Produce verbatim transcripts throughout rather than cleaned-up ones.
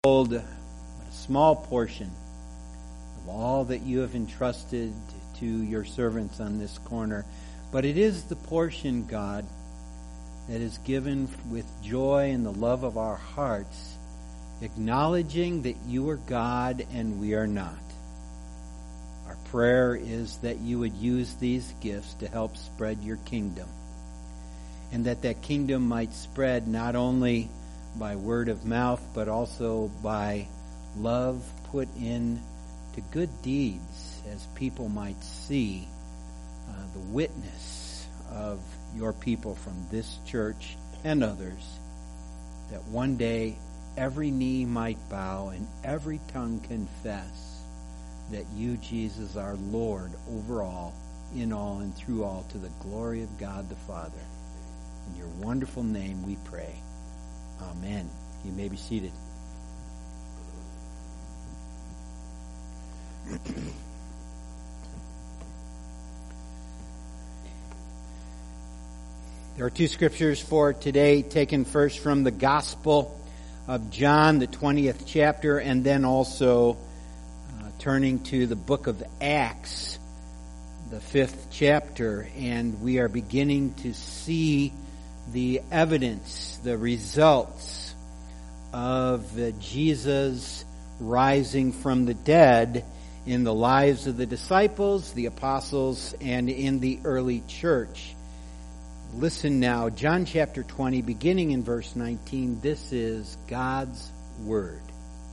hold a small portion of all that you have entrusted to your servants on this corner, but it is the portion, God, that is given with joy and the love of our hearts, acknowledging that you are God and we are not. Our prayer is that you would use these gifts to help spread your kingdom, and that that kingdom might spread not only by word of mouth, but also by love put in to good deeds, as people might see uh, the witness of your people from this church and others, that one day every knee might bow and every tongue confess that you, Jesus, are Lord over all, in all, and through all, to the glory of God the Father. In your wonderful name we pray. Amen. You may be seated. There are two scriptures for today, taken first from the Gospel of John, the twentieth chapter, and then also uh, turning to the book of Acts, the fifth chapter, and we are beginning to see the evidence, the results of uh, Jesus rising from the dead in the lives of the disciples, the apostles, and in the early church. Listen now, John chapter twenty, beginning in verse nineteen. This is God's Word.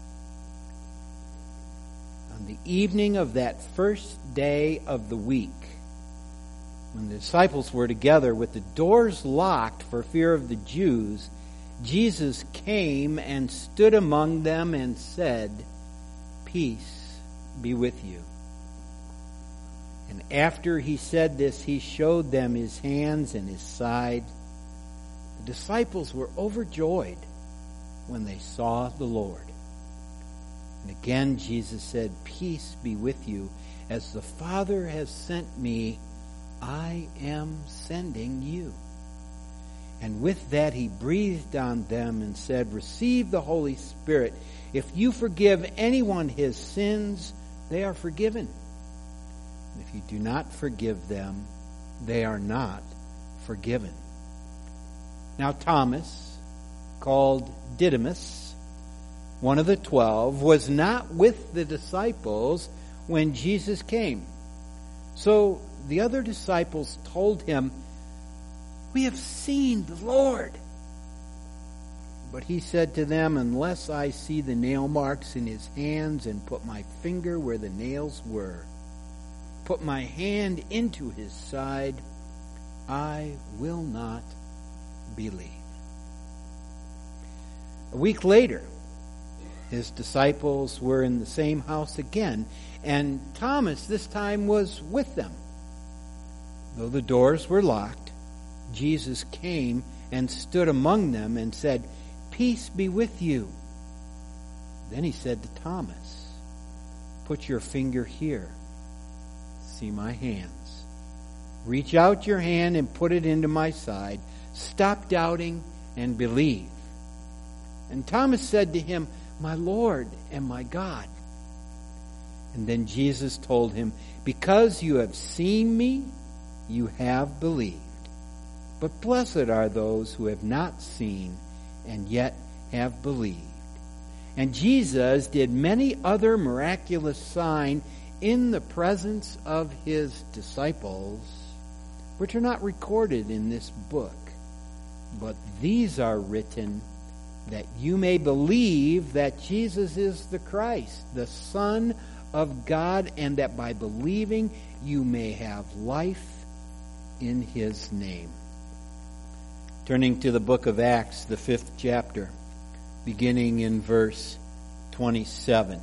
On the evening of that first day of the week, when the disciples were together with the doors locked for fear of the Jews, Jesus came and stood among them and said, "Peace be with you." And after he said this, he showed them his hands and his side. The disciples were overjoyed when they saw the Lord. And again Jesus said, "Peace be with you. As the Father has sent me, I am sending you." And with that he breathed on them and said, "Receive the Holy Spirit. If you forgive anyone his sins, they are forgiven. If you do not forgive them, they are not forgiven." Now Thomas, called Didymus, one of the twelve, was not with the disciples when Jesus came. So the other disciples told him, "We have seen the Lord." But he said to them, "Unless I see the nail marks in his hands and put my finger where the nails were, put my hand into his side, I will not believe." A week later, his disciples were in the same house again, and Thomas this time was with them. Though the doors were locked, Jesus came and stood among them and said, "Peace be with you." Then he said to Thomas, "Put your finger here. See my hands. Reach out your hand and put it into my side. Stop doubting and believe." And Thomas said to him, "My Lord and my God." And then Jesus told him, "Because you have seen me, you have believed. But blessed are those who have not seen and yet have believed." And Jesus did many other miraculous signs in the presence of his disciples, which are not recorded in this book. But these are written that you may believe that Jesus is the Christ, the Son of God, and that by believing you may have life in his name. Turning to the book of Acts, the fifth chapter, beginning in verse twenty-seven.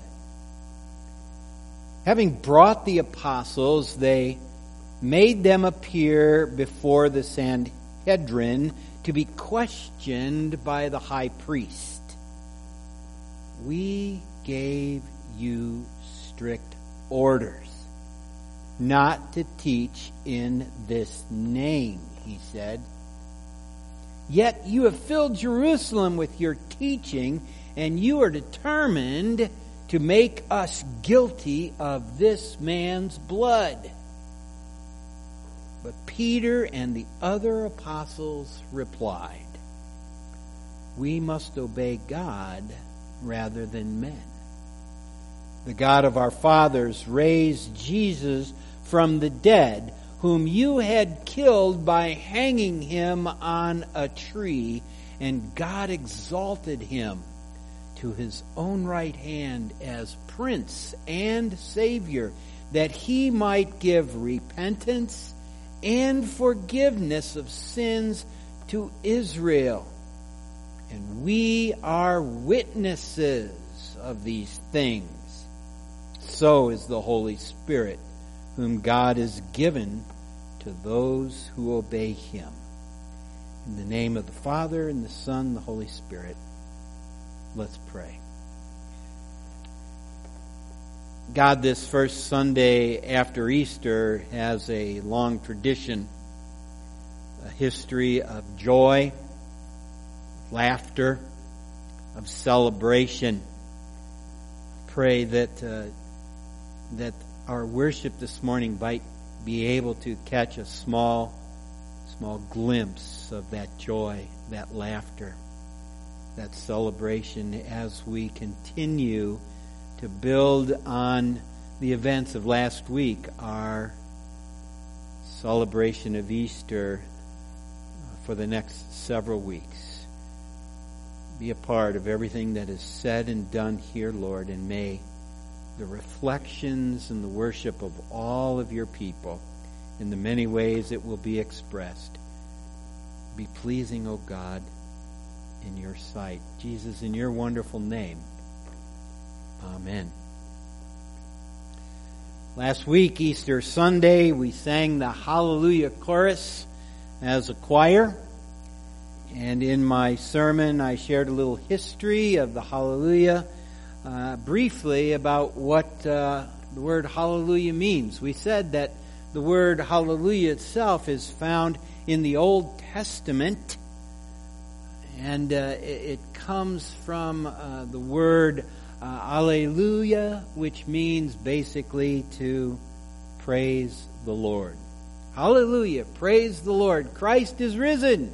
Having brought the apostles, they made them appear before the Sanhedrin to be questioned by the high priest. "We gave you strict orders not to teach in this name," he said. "Yet you have filled Jerusalem with your teaching and you are determined to make us guilty of this man's blood." But Peter and the other apostles replied, "We must obey God rather than men. The God of our fathers raised Jesus from the dead, whom you had killed by hanging him on a tree, and God exalted him to his own right hand as Prince and Savior, that he might give repentance and forgiveness of sins to Israel. And we are witnesses of these things. So is the Holy Spirit, whom God has given to those who obey him." In the name of the Father, and the Son, and the Holy Spirit, let's pray. God, this first Sunday after Easter has a long tradition, a history of joy, laughter, of celebration. Pray that uh, that our worship this morning might be able to catch a small, small glimpse of that joy, that laughter, that celebration as we continue to build on the events of last week, our celebration of Easter for the next several weeks. Be a part of everything that is said and done here, Lord, and may the reflections and the worship of all of your people in the many ways it will be expressed be pleasing, O God, in your sight. Jesus, in your wonderful name. Amen. Last week, Easter Sunday, we sang the Hallelujah Chorus as a choir. And in my sermon, I shared a little history of the Hallelujah, uh, briefly about what uh, the word Hallelujah means. We said that the word Hallelujah itself is found in the Old Testament, and uh, it, it comes from uh, the word uh, Alleluia, which means basically to praise the Lord. Hallelujah, praise the Lord. Christ is risen.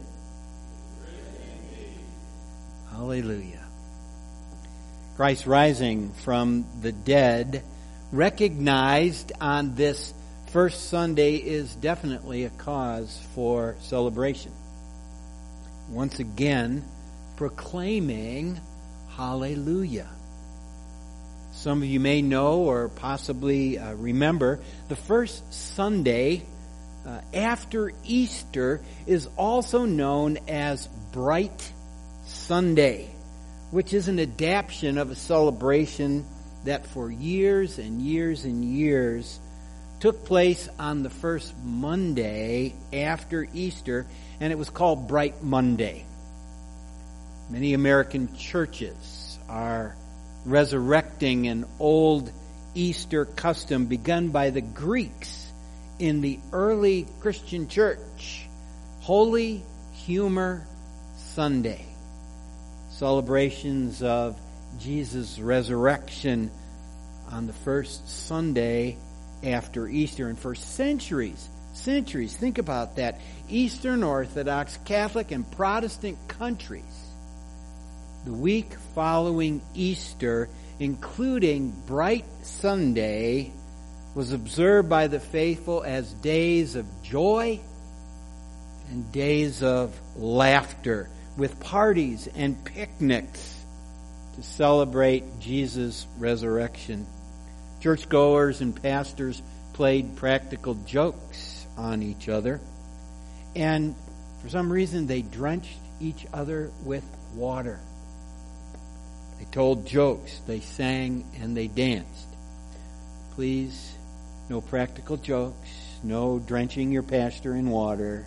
Hallelujah. Christ rising from the dead, recognized on this first Sunday, is definitely a cause for celebration. Once again, proclaiming Hallelujah. Some of you may know or possibly uh, remember the first Sunday uh, after Easter is also known as Bright Sunday, which is an adaptation of a celebration that for years and years and years took place on the first Monday after Easter, and it was called Bright Monday. Many American churches are resurrecting an old Easter custom begun by the Greeks in the early Christian church, Holy Humor Sunday. Celebrations of Jesus' resurrection on the first Sunday after Easter. And for centuries, centuries, think about that, Eastern Orthodox, Catholic, and Protestant countries, the week following Easter, including Bright Sunday, was observed by the faithful as days of joy and days of laughter, with parties and picnics to celebrate Jesus' resurrection. Churchgoers and pastors played practical jokes on each other, and for some reason they drenched each other with water. They told jokes, they sang, and they danced. Please, no practical jokes, no drenching your pastor in water.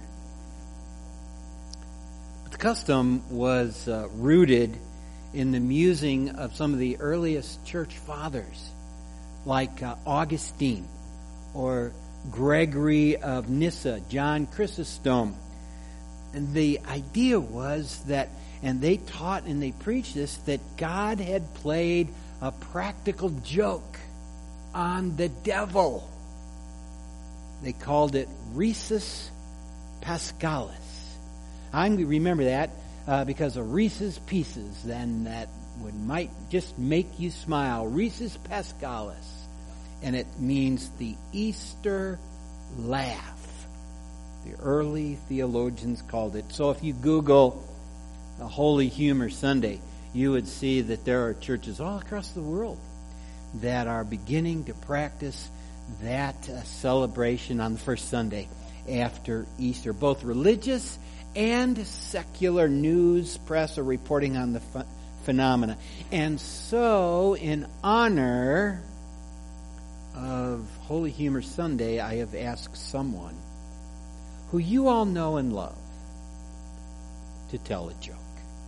The custom was uh, rooted in the musing of some of the earliest church fathers, like uh, Augustine or Gregory of Nyssa, John Chrysostom. And the idea was that and they taught and they preached this, that God had played a practical joke on the devil. They called it Risus Paschalis. I remember that uh, because of Reese's Pieces, then that would might just make you smile. Risus Paschalis. And it means the Easter laugh. The early theologians called it. So if you Google a Holy Humor Sunday, you would see that there are churches all across the world that are beginning to practice that uh, celebration on the first Sunday after Easter. Both religious and secular news press are reporting on the ph- phenomena. And so, in honor of Holy Humor Sunday, I have asked someone who you all know and love to tell a joke.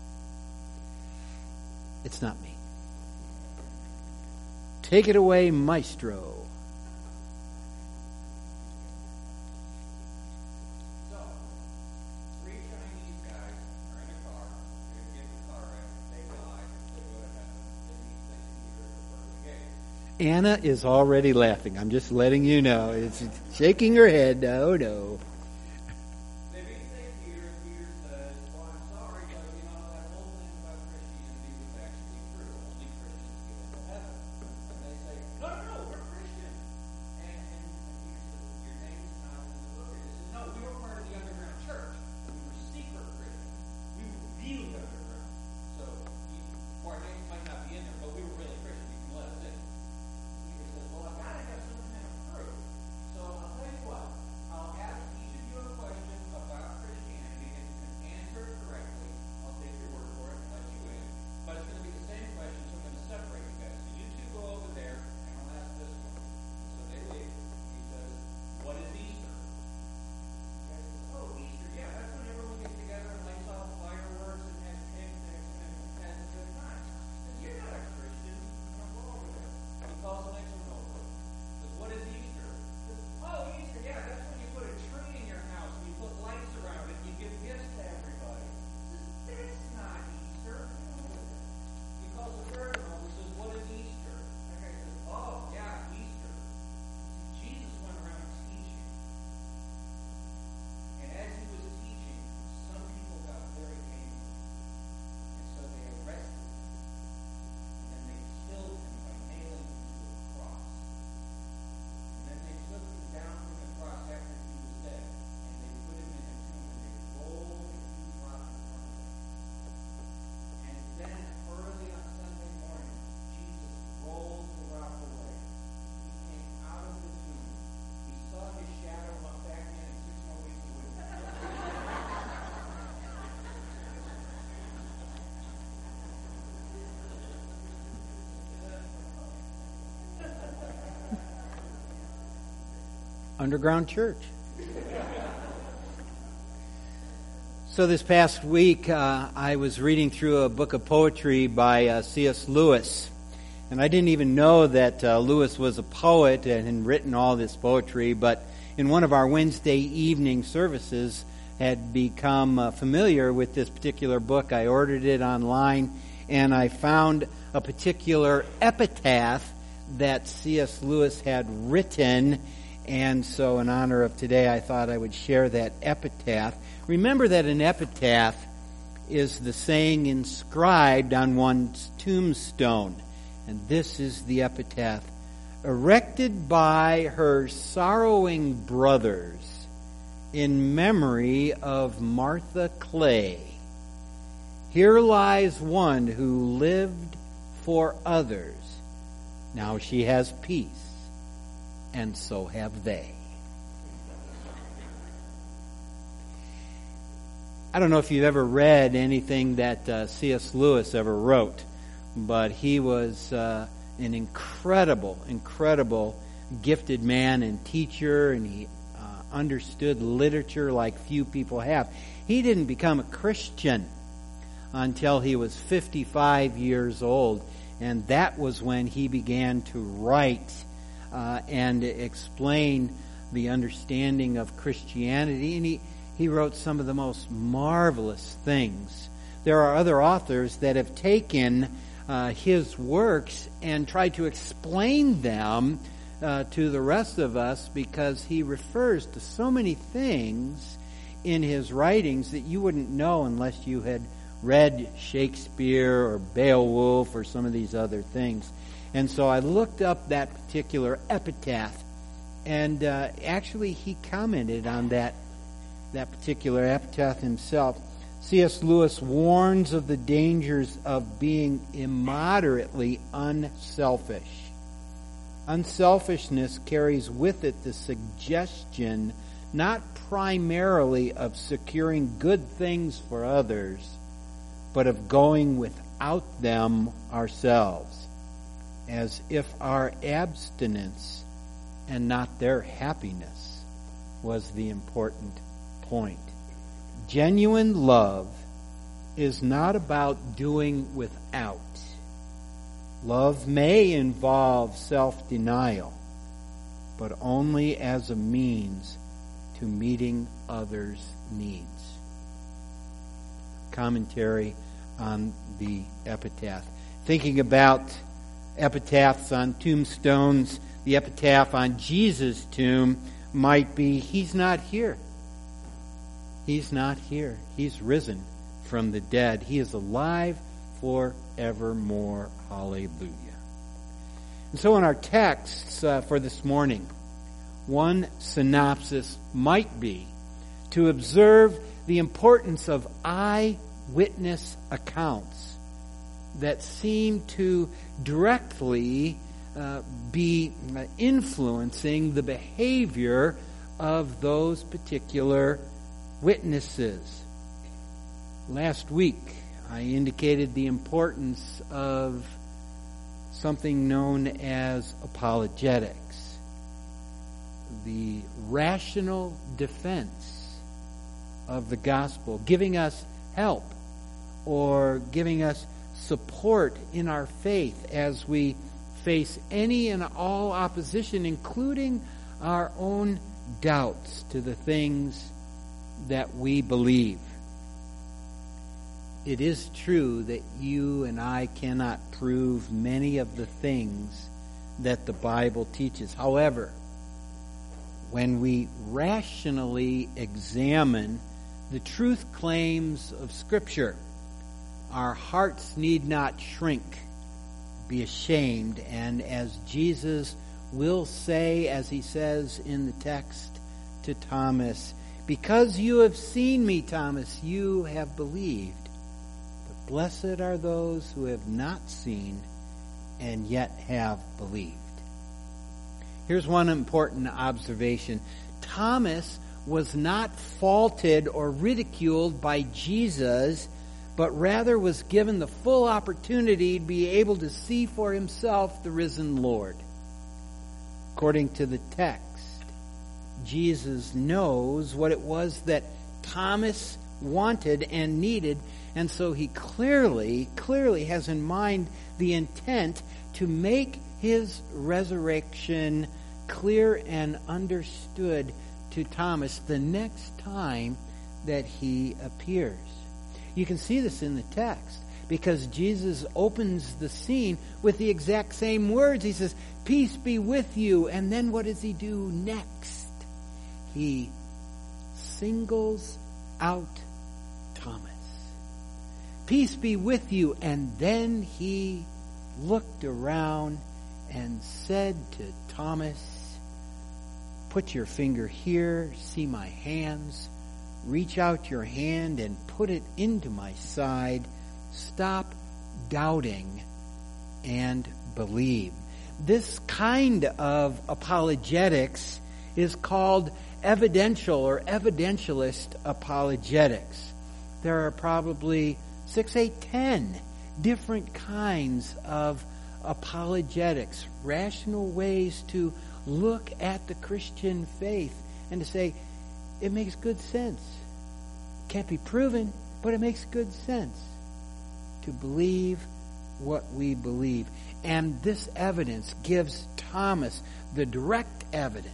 It's not me. Take it away, maestro. So, three Chinese guys are in a car. They get in the car wreck. They die. They go to heaven. They meet sixty years before the gate. Anna is already laughing. I'm just letting you know. It's shaking her head. No, no. They meet sixty years. Peter says, "Well, I'm sorry, but you know that whole thing about Christianity was actually true. Only Christians get into heaven." And they say, "No, no, no, we're Christians." And, and, and Peter says, "Your name's not in the book." And they said, "No, we were part of the underground church. We were secret Christians. We were really underground. So you, our names might not be in there, but we were really Christians. You can let us in." Peter says, "Well, I've got to have some kind of proof. So I'll tell you what. I'll ask each of you a question about Christianity, and if you can answer it correctly, I'll take your word for it and let you in. But it's going to be the same question, so I'm going to separate you guys. So you two go over there, and I'll ask this one." So they leave. He says, "What is Easter?" You guys say, "Oh, Easter, yeah, that's when everyone gets together and lights off fireworks and has picnics and has a good time." He says, "You're not a Christian. I'm going to go over there." He calls the next one over. He says, "What is Easter?" He says, "Oh, Easter, yeah, that's when you put a tree in your house and you put lights around it and you give gifts to everybody." He says, "That's not Easter." He calls the third one over and says, "What is Easter?" That guy says, "Oh, yeah, Easter. See, Jesus went around teaching. And as he was teaching, some people got very angry. And so they arrested him. And then they killed him by nailing him to a cross. And then they took him down from the cross after he was dead. And they put him in a tomb and they rolled a huge rock in front of him. And then early on Sunday morning, Jesus rolled the rock away. He came out of the tomb. He saw his shadow come back in, and six more weeks he wouldn't. Underground church. So this past week, uh, I was reading through a book of poetry by uh, C S Lewis. And I didn't even know that uh, Lewis was a poet and had written all this poetry, but in one of our Wednesday evening services had become uh, familiar with this particular book. I ordered it online, and I found a particular epitaph that C S Lewis had written. And so in honor of today, I thought I would share that epitaph. Remember that an epitaph is the saying inscribed on one's tombstone. And this is the epitaph. Erected by her sorrowing brothers in memory of Martha Clay. Here lies one who lived for others. Now she has peace, and so have they. I don't know if you've ever read anything that uh, C S Lewis ever wrote, but he was uh, an incredible, incredible gifted man and teacher, and he uh, understood literature like few people have. He didn't become a Christian until he was fifty-five years old, and that was when he began to write uh, and explain the understanding of Christianity. And he, he wrote some of the most marvelous things There are other authors that have taken uh, his works and tried to explain them uh, to the rest of us, because he refers to so many things in his writings that you wouldn't know unless you had read Shakespeare or Beowulf or some of these other things. And so I looked up that particular epitaph, and uh, actually he commented on that that particular epitaph himself. C S Lewis warns of the dangers of being immoderately unselfish. Unselfishness carries with it the suggestion not primarily of securing good things for others, but of going without them ourselves, as if our abstinence and not their happiness was the important point. Genuine love is not about doing without. Love may involve self-denial, but only as a means to meeting others' needs. Commentary on the epitaph. Thinking about epitaphs on tombstones, the epitaph on Jesus' tomb might be, He's not here. He's not here. He's risen from the dead. He is alive forevermore. Hallelujah. And so in our texts uh, for this morning, one synopsis might be to observe the importance of eyewitness accounts that seem to directly uh, be influencing the behavior of those particular witnesses. Last week, I indicated the importance of something known as apologetics, the rational defense of the gospel, giving us help or giving us support in our faith as we face any and all opposition, including our own doubts to the things that we believe. It is true that you and I cannot prove many of the things that the Bible teaches. However, when we rationally examine the truth claims of Scripture, our hearts need not shrink, be ashamed, and as Jesus will say, as he says in the text to Thomas, because you have seen me, Thomas, you have believed. But blessed are those who have not seen and yet have believed. Here's one important observation. Thomas was not faulted or ridiculed by Jesus, but rather was given the full opportunity to be able to see for himself the risen Lord. According to the text, Jesus knows what it was that Thomas wanted and needed, and so he clearly, clearly has in mind the intent to make his resurrection clear and understood to Thomas the next time that he appears. You can see this in the text, because Jesus opens the scene with the exact same words. He says, "Peace be with you." And then what does he do next? He singles out Thomas. Peace be with you. And then he looked around and said to Thomas, put your finger here, see my hands, reach out your hand and put it into my side. Stop doubting and believe. This kind of apologetics is called evidential or evidentialist apologetics. There are probably six, eight, ten different kinds of apologetics, rational ways to look at the Christian faith and to say, it makes good sense. Can't be proven, but it makes good sense to believe what we believe. And this evidence gives Thomas the direct evidence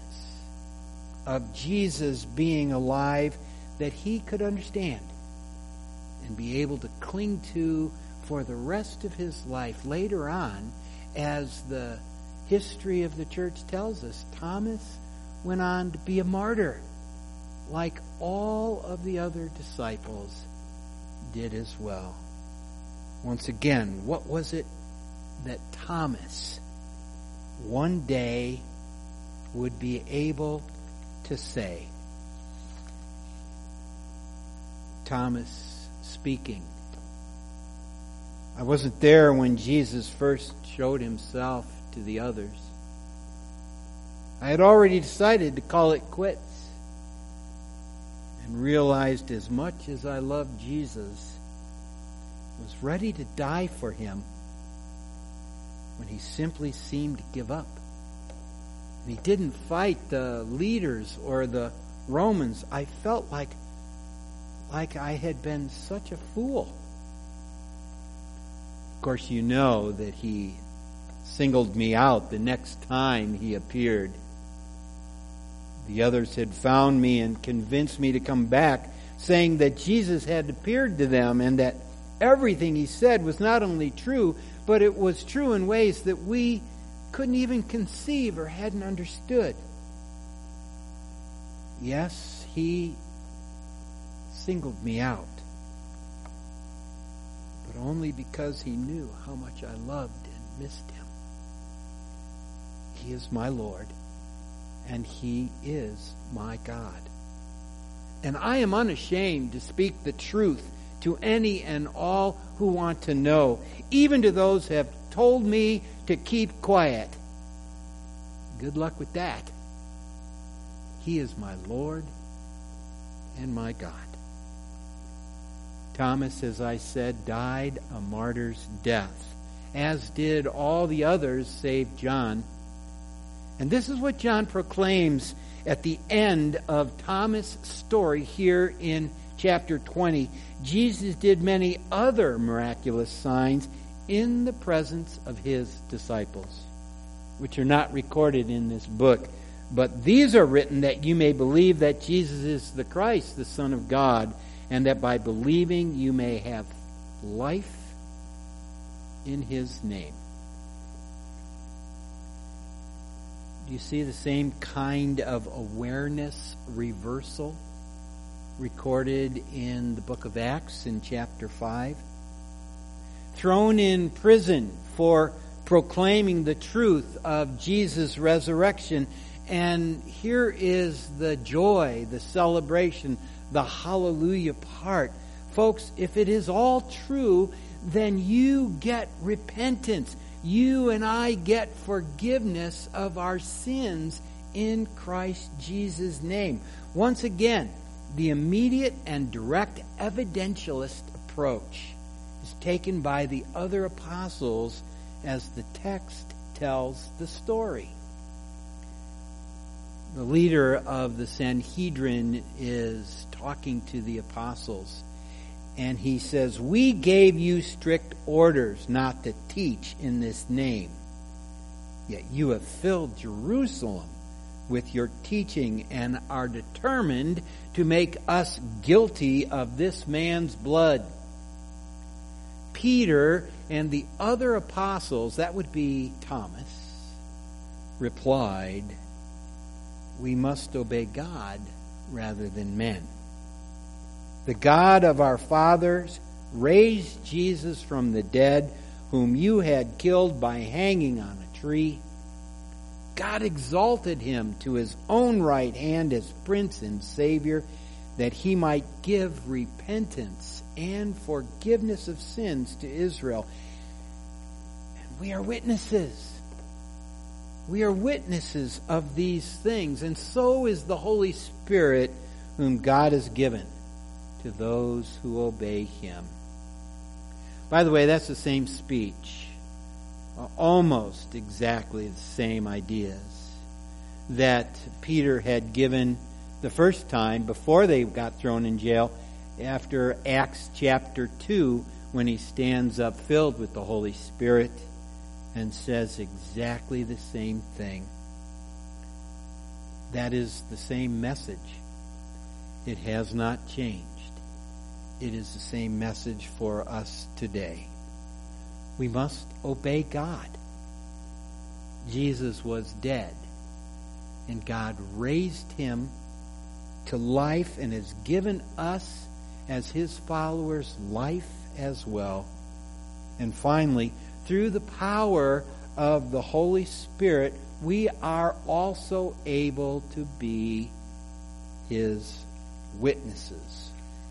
of Jesus being alive that he could understand. and be able to cling to for the rest of his life. Later on, as the history of the church tells us, Thomas went on to be a martyr, like all of the other disciples did as well. Once again, what was it that Thomas one day would be able to say? Thomas speaking. I wasn't there when Jesus first showed himself to the others. I had already decided to call it quits and realized as much as I loved Jesus, was ready to die for him when he simply seemed to give up. And he didn't fight the leaders or the Romans. I felt like, like I had been such a fool. Of course, you know that he singled me out the next time he appeared. The others had found me and convinced me to come back, saying that Jesus had appeared to them and that everything he said was not only true, but it was true in ways that we couldn't even conceive or hadn't understood. Yes, he singled me out, but only because he knew how much I loved and missed him. He is my Lord, and he is my God. And I am unashamed to speak the truth to any and all who want to know, even to those who have told me to keep quiet. Good luck with that. He is my Lord and my God. Thomas, as I said, died a martyr's death, as did all the others save John. And this is what John proclaims at the end of Thomas' story here in chapter twenty. Jesus did many other miraculous signs in the presence of his disciples, which are not recorded in this book. But these are written that you may believe that Jesus is the Christ, the Son of God, and that by believing you may have life in his name. Do you see the same kind of awareness reversal recorded in the book of Acts in chapter five? Thrown in prison for proclaiming the truth of Jesus' resurrection. And here is the joy, the celebration, the hallelujah part. Folks, if it is all true, then you get repentance. You and I get forgiveness of our sins in Christ Jesus' name. Once again, the immediate and direct evidentialist approach is taken by the other apostles as the text tells the story. The leader of the Sanhedrin is talking to the apostles, and he says, "We gave you strict orders not to teach in this name, yet you have filled Jerusalem with your teaching and are determined to make us guilty of this man's blood." Peter and the other apostles, that would be Thomas, replied, "We must obey God rather than men. The God of our fathers raised Jesus from the dead, whom you had killed by hanging on a tree. God exalted him to his own right hand as Prince and Savior, that he might give repentance and forgiveness of sins to Israel." And we are witnesses. We are witnesses of these things, and so is the Holy Spirit, whom God has given to those who obey him. By the way, that's the same speech, almost exactly the same ideas that Peter had given the first time before they got thrown in jail, after Acts chapter two, when he stands up filled with the Holy Spirit and says exactly the same thing. That is the same message. It has not changed. it is the same message for us today. We must obey God. Jesus was dead, and God raised him to life and has given us as his followers life as well. And finally, through the power of the Holy Spirit, we are also able to be his witnesses.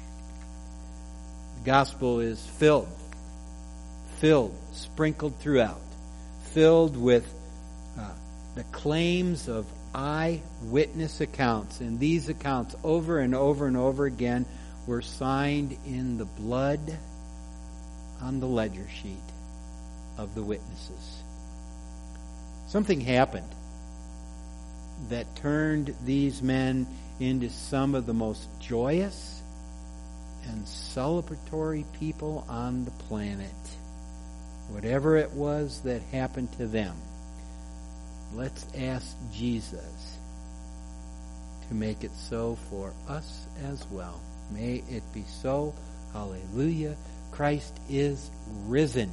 The gospel is filled, filled, sprinkled throughout, filled with uh, the claims of eyewitness accounts. And these accounts over and over and over again were signed in the blood on the ledger sheet of the witnesses. Something happened that turned these men into some of the most joyous and celebratory people on the planet. Whatever it was that happened to them, let's ask Jesus to make it so for us as well. May it be so. Hallelujah. Christ is risen.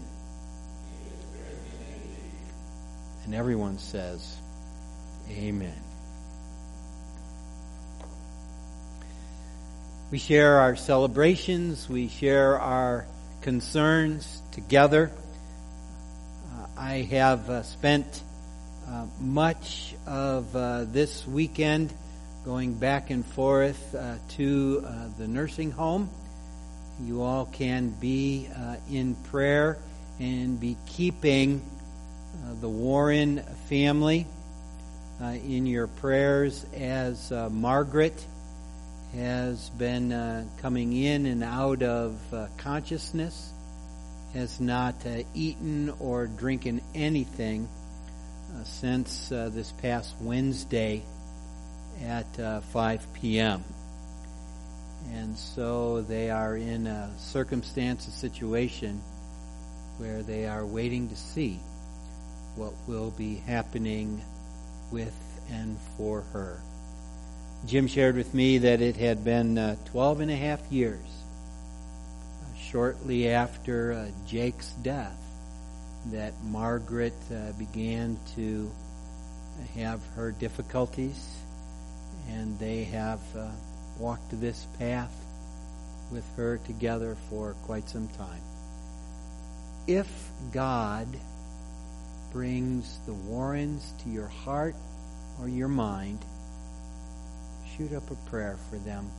And everyone says, Amen. We share our celebrations. We share our concerns together. Uh, I have uh, spent uh, much of uh, this weekend going back and forth uh, to uh, the nursing home. You all can be uh, in prayer and be keeping uh, the Warren family uh, in your prayers as uh, Margaret has been uh, coming in and out of uh, consciousness, has not uh, eaten or drinking anything uh, since uh, this past Wednesday at uh, five p.m. And so they are in a circumstance, a situation where they are waiting to see what will be happening with and for her. Jim shared with me that it had been uh, twelve and a half years, uh, shortly after uh, Jake's death, that Margaret uh, began to have her difficulties, and they have uh, walked this path with her together for quite some time. If God brings the Warrens to your heart or your mind, shoot up a prayer for them.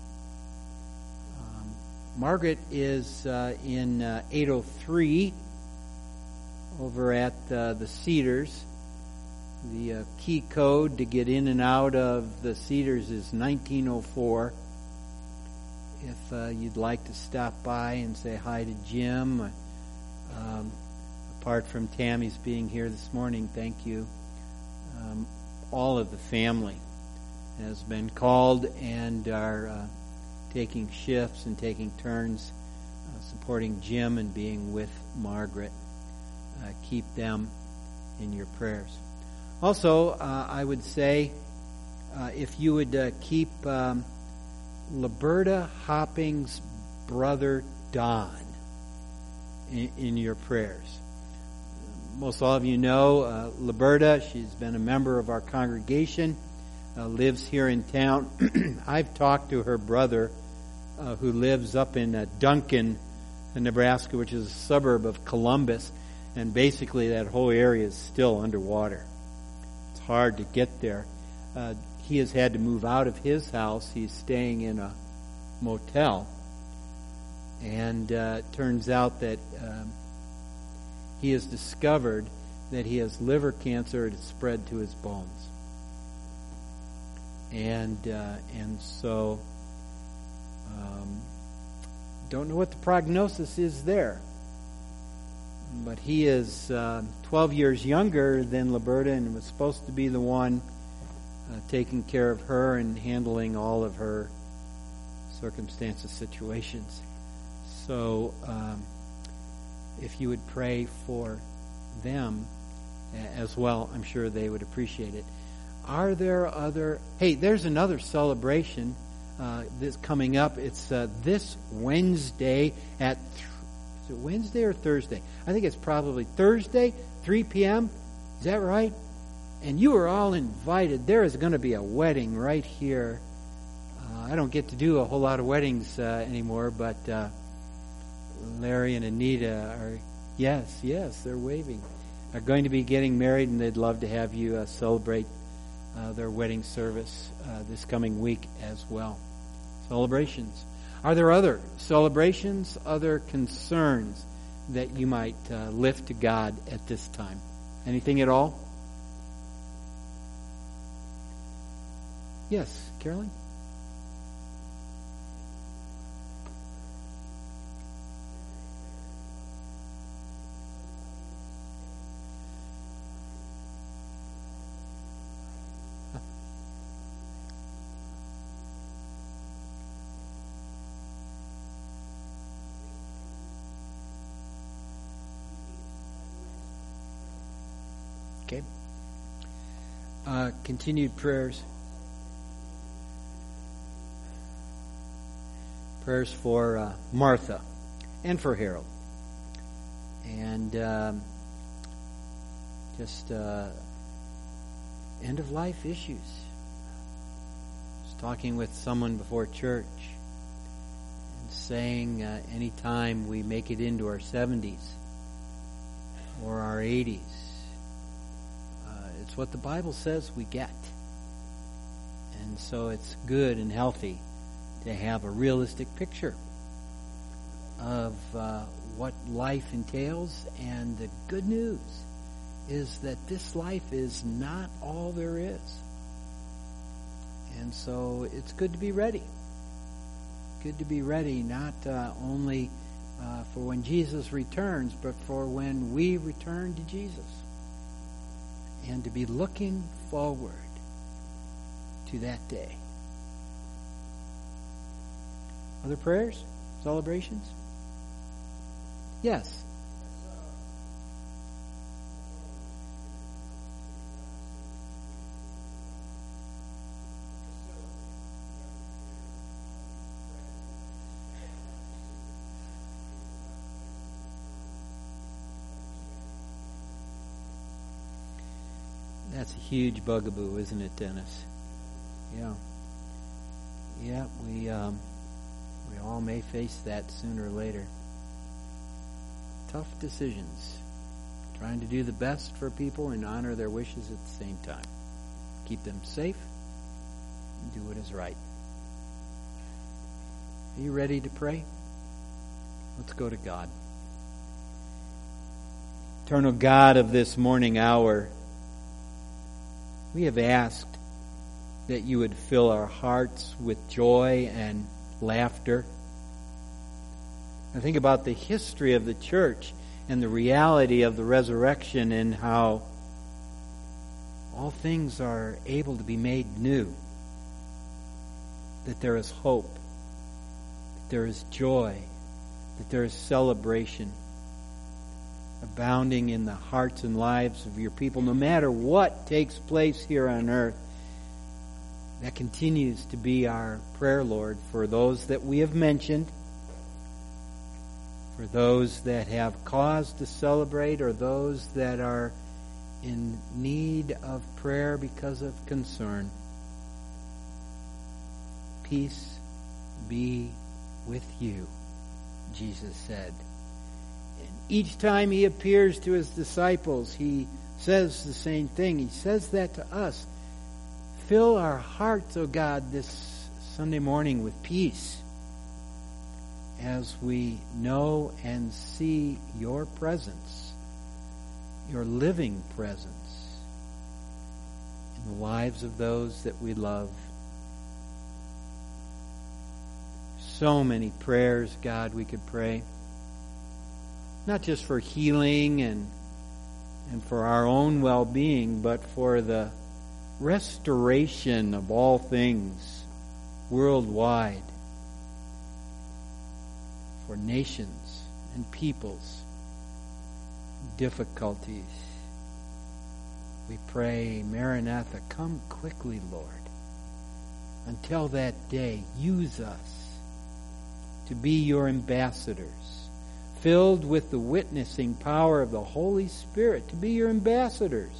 Um, Margaret is uh, in uh, eight oh three over at uh, the Cedars. The uh, key code to get in and out of the Cedars is nineteen oh four. If uh, you'd like to stop by and say hi to Jim, um, apart from Tammy's being here this morning, thank you. Um, all of the family has been called and are uh, taking shifts and taking turns uh, supporting Jim and being with Margaret. Uh, keep them in your prayers. Also, uh, I would say uh, if you would uh, keep um, Liberta Hopping's brother Don in, in your prayers. Most all of you know uh, Liberta. She's been a member of our congregation. Uh, lives here in town. I've talked to her brother uh, who lives up in uh, Duncan, Nebraska, which is a suburb of Columbus, and basically that whole area is still underwater. It's hard to get there. Uh, he has had to move out of his house. He's staying in a motel, and uh, it turns out that um, he has discovered that he has liver cancer. It has spread to his bones. And uh, and so, um, don't know what the prognosis is there. But he is uh, twelve years younger than Liberta and was supposed to be the one uh, taking care of her and handling all of her circumstances, situations. So, um, if you would pray for them as well, I'm sure they would appreciate it. Are there other... Hey, there's another celebration uh, this coming up. It's uh, this Wednesday at, th- is it Wednesday or Thursday? I think it's probably Thursday, three p.m. Is that right? And you are all invited. There is going to be a wedding right here. Uh, I don't get to do a whole lot of weddings uh, anymore, but uh, Larry and Anita are, yes, yes, they're waving, are going to be getting married, and they'd love to have you uh, celebrate uh, their wedding service uh, this coming week as well. Celebrations. Are there other celebrations, other concerns that you might uh, lift to God at this time? Anything at all? Yes, Carolyn? Okay. Uh, continued prayers. Prayers for uh, Martha and for Harold. And um, just uh, end of life issues. I was talking with someone before church and saying uh, anytime we make it into our seventies or our eighties, it's what the Bible says we get. And so it's good and healthy to have a realistic picture of uh, what life entails. And the good news is that this life is not all there is. And so it's good to be ready. Good to be ready, not uh, only uh, for when Jesus returns, but for when we return to Jesus. And to be looking forward to that day. Other prayers? Celebrations? Yes. That's a huge bugaboo, isn't it, Dennis? Yeah. Yeah, we um, we all may face that sooner or later. Tough decisions. Trying to do the best for people and honor their wishes at the same time. Keep them safe and do what is right. Are you ready to pray? Let's go to God. Eternal God of this morning hour, we have asked that you would fill our hearts with joy and laughter. I think about the history of the church and the reality of the resurrection and how all things are able to be made new. That there is hope, that there is joy, that there is celebration abounding in the hearts and lives of your people, no matter what takes place here on earth. That continues to be our prayer, Lord, for those that we have mentioned, for those that have cause to celebrate, or those that are in need of prayer because of concern. Peace be with you, Jesus said. And each time he appears to his disciples, he says the same thing. He says that to us. Fill our hearts, O God, this Sunday morning with peace as we know and see your presence, your living presence in the lives of those that we love. So many prayers, God, we could pray. Not just for healing and and for our own well-being, but for the restoration of all things worldwide, for nations and peoples, difficulties. We pray, Maranatha, come quickly, Lord. until that day, use us to be your ambassadors, filled with the witnessing power of the Holy Spirit, to be your ambassadors.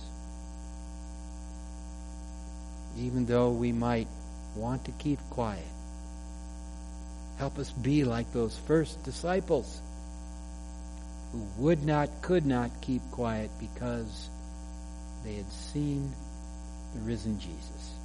Even though we might want to keep quiet, help us be like those first disciples who would not, could not keep quiet because they had seen the risen Jesus.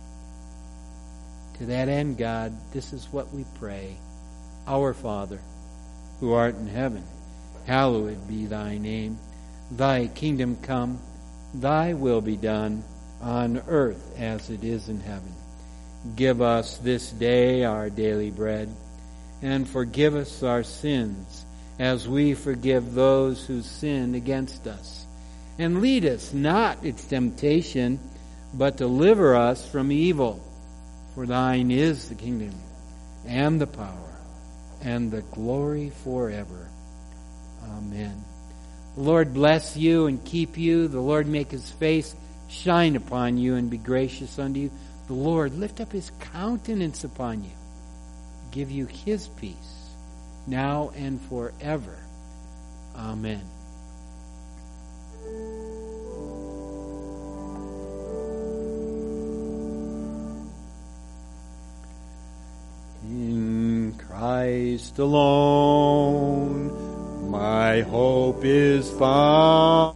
To that end, God, this is what we pray. Our Father, who art in heaven, hallowed be thy name. Thy kingdom come, thy will be done, on earth as it is in heaven. Give us this day our daily bread, and forgive us our sins, as we forgive those who sin against us. And lead us not into temptation, but deliver us from evil. For thine is the kingdom, and the power, and the glory forever. Amen. The Lord bless you and keep you. The Lord make his face shine upon you and be gracious unto you. The Lord lift up his countenance upon you, give you his peace, now and forever. Amen. In Christ alone my hope is found.